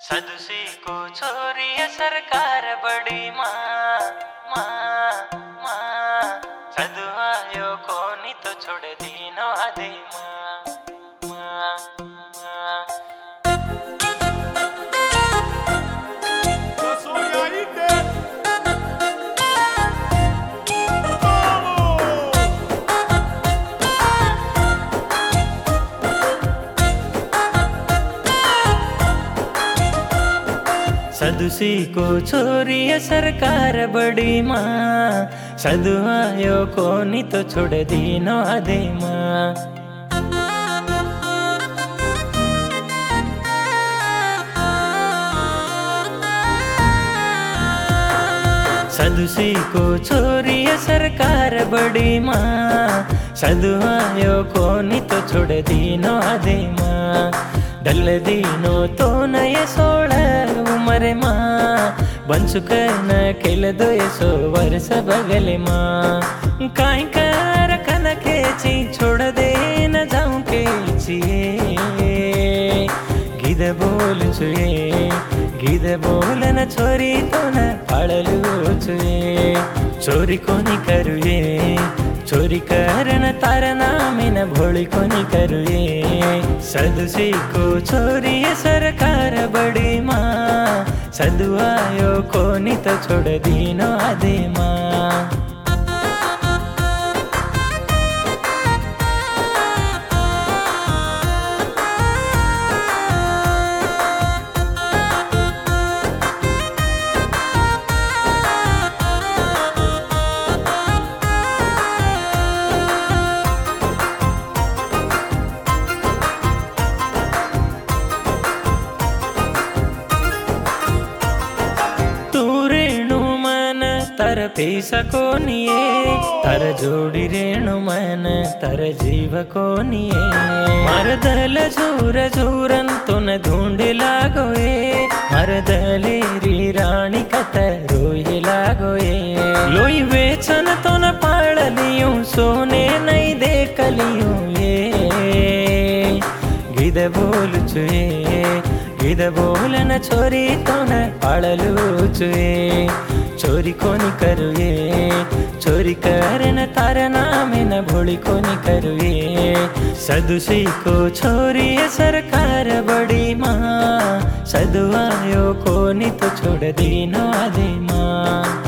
सदुसी को छोरी सरकार बड़ी माँ सदुआयो कोनी तो छोड़ दीनो आदे माँ। सदुसी को छोरी सरकार बड़ी माँ सदुआयो कोनी तो छोड़ दीनो आदे माँ। सदुसी को छोरी सरकार बड़ी माँ सदुआयो कोनी तो छोड़ दीनो आदे माँ। डल दीनो तो नये 16 उम्र माँ बंचुक न खेल दो 100 वर्ष बगल माँ। काई कर कन खेची छोड़ दे न जाऊं के गीत बोल छुए गीत बोल न छोरी तो न पाड़लू छुए। चोरी कोनी करुए चोरी करन तारा नामे न भोली कोनी करुए। सदुसी को छोरी सरकार बड़ी माँ सदुआयो कोनी तो छोड़ दीनो आदे माँ। तर पैसा कोनिए तर जोड़ी रेणु मन तर जीव कोनिए। मरदल झूर झूरन तुन ढूंढ लागोए मरदलेरी रानी कत रोई लागोए। लोई बेचन तो न पाड़ लियूं सोने नहीं देख लियूं ये। गिद बोल छुए गिद बोल न छोरी तो न पाड़लू छुए। चोरी कोनी करुए चोरी करन तारा नामे न भोली कोनी करुए। सदुसी को छोरी सरकार बड़ी माँ सदुआयो कोनी तो छोड़ दीनो आदे माँ।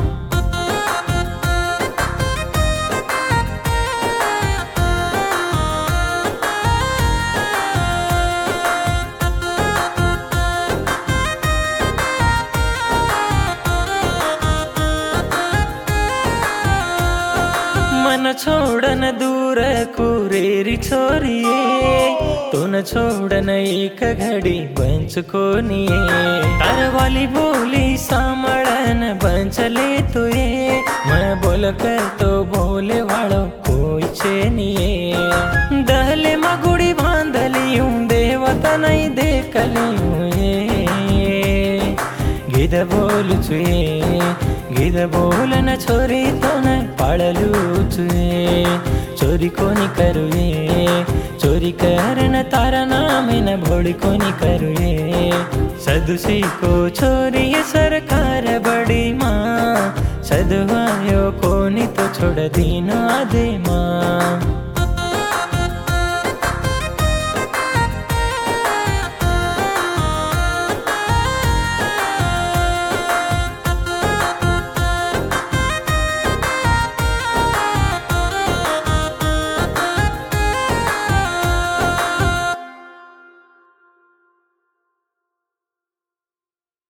मन छोड़न दूर कुरेरी छोरिए तो न छोड़न एक घड़ी बंच कोनिए। तार वाली बोली सामड़न बंच ले तुए मैं बोल कर तो बोले वालो कोई छेनिए। दहले मगुड़ी बांध लियूं देवता नहीं देख लियूं ये। गिद बोल छुए गिद बोल न छोरी तो न पाड़लू छुए। चोरी कोनी करुए चोरी करन तारा नामे न भोली कोनी करुए। सदुसी को छोरी सरकार बड़ी माँ सदुआयो कोनी तो छोड़ दीनो आदे माँ।